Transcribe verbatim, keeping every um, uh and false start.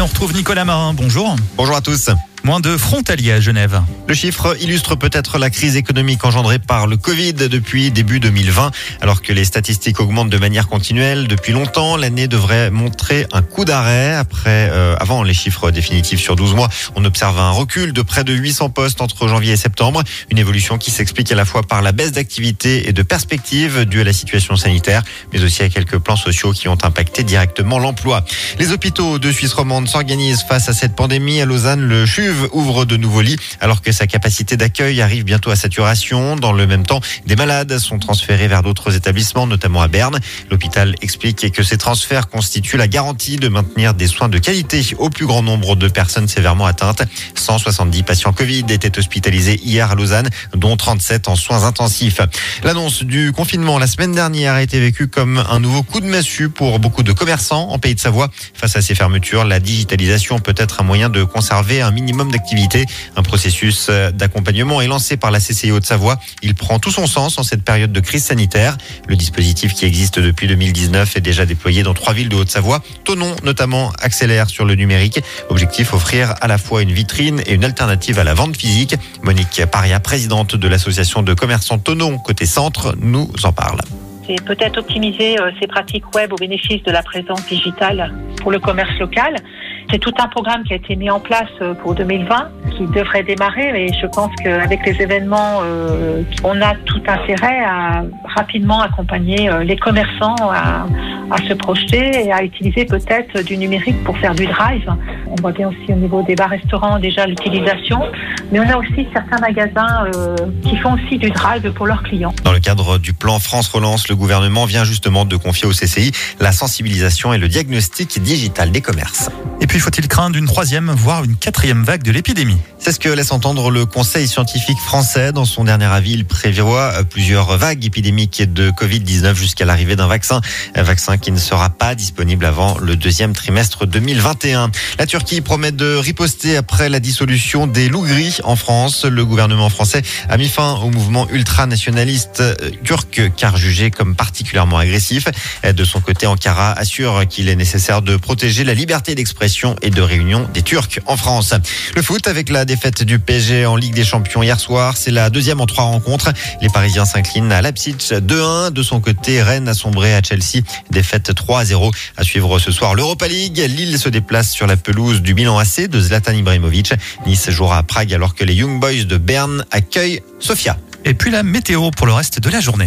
on retrouve Nicolas Marin. Bonjour. Bonjour à tous. Moins de frontaliers à Genève. Le chiffre illustre peut-être la crise économique engendrée par le Covid depuis début deux mille vingt. Alors que les statistiques augmentent de manière continuelle depuis longtemps, l'année devrait montrer un coup d'arrêt. Après, euh, avant les chiffres définitifs sur douze mois, on observe un recul de près de huit cents postes entre janvier et septembre. Une évolution qui s'explique à la fois par la baisse d'activité et de perspectives due à la situation sanitaire, mais aussi à quelques plans sociaux qui ont impacté directement l'emploi. Les hôpitaux de Suisse romande s'organisent face à cette pandémie. À Lausanne, le C H U V ouvre de nouveaux lits alors que sa capacité d'accueil arrive bientôt à saturation. Dans le même temps, des malades sont transférés vers d'autres établissements, notamment à Berne. L'hôpital explique que ces transferts constituent la garantie de maintenir des soins de qualité au plus grand nombre de personnes sévèrement atteintes. cent soixante-dix patients Covid étaient hospitalisés hier à Lausanne, dont trente-sept en soins intensifs. L'annonce du confinement la semaine dernière a été vécue comme un nouveau coup de massue pour beaucoup de commerçants en Pays de Savoie. Face à ces fermetures, la digitalisation peut être un moyen de conserver un minimum d'activité. Un processus d'accompagnement est lancé par la C C I Haute-Savoie. Il prend tout son sens en cette période de crise sanitaire. Le dispositif qui existe depuis deux mille dix-neuf est déjà déployé dans trois villes de Haute-Savoie. Thonon, notamment, accélère sur le numérique. Objectif, offrir à la fois une vitrine et une alternative à la vente physique. Monique Paria, présidente de l'association de commerçants Thonon côté centre, nous en parle. C'est peut-être optimiser euh, ces pratiques web au bénéfice de la présence digitale pour le commerce local. C'est tout un programme qui a été mis en place pour deux mille vingt, qui devrait démarrer, mais je pense qu'avec les événements, euh, on a tout intérêt à rapidement accompagner euh, les commerçants à, à se projeter et à utiliser peut-être du numérique pour faire du drive. On voit bien aussi au niveau des bars-restaurants déjà l'utilisation, mais on a aussi certains magasins euh, qui font aussi du drive pour leurs clients. Dans le cadre du plan France Relance, le gouvernement vient justement de confier au C C I la sensibilisation et le diagnostic digital des commerces. Et puis, faut-il craindre une troisième, voire une quatrième vague de l'épidémie ? C'est ce que laisse entendre le Conseil scientifique français. Dans son dernier avis, il prévoit plusieurs vagues épidémiques de covid dix-neuf jusqu'à l'arrivée d'un vaccin. Un vaccin qui ne sera pas disponible avant le deuxième trimestre deux mille vingt et un. La Turquie promet de riposter après la dissolution des loups gris en France. Le gouvernement français a mis fin au mouvement ultranationaliste turc, car jugé comme particulièrement agressif. De son côté, Ankara assure qu'il est nécessaire de protéger la liberté d'expression et de réunion des Turcs en France. Le foot avec la défaite du P S G en Ligue des Champions hier soir. C'est la deuxième en trois rencontres. Les Parisiens s'inclinent à Leipzig deux un. De son côté, Rennes a sombré à Chelsea. Défaite trois à zéro. À suivre ce soir l'Europa League. Lille se déplace sur la pelouse du Milan A C de Zlatan Ibrahimovic. Nice jouera à Prague alors que les Young Boys de Berne accueillent Sofia. Et puis la météo pour le reste de la journée.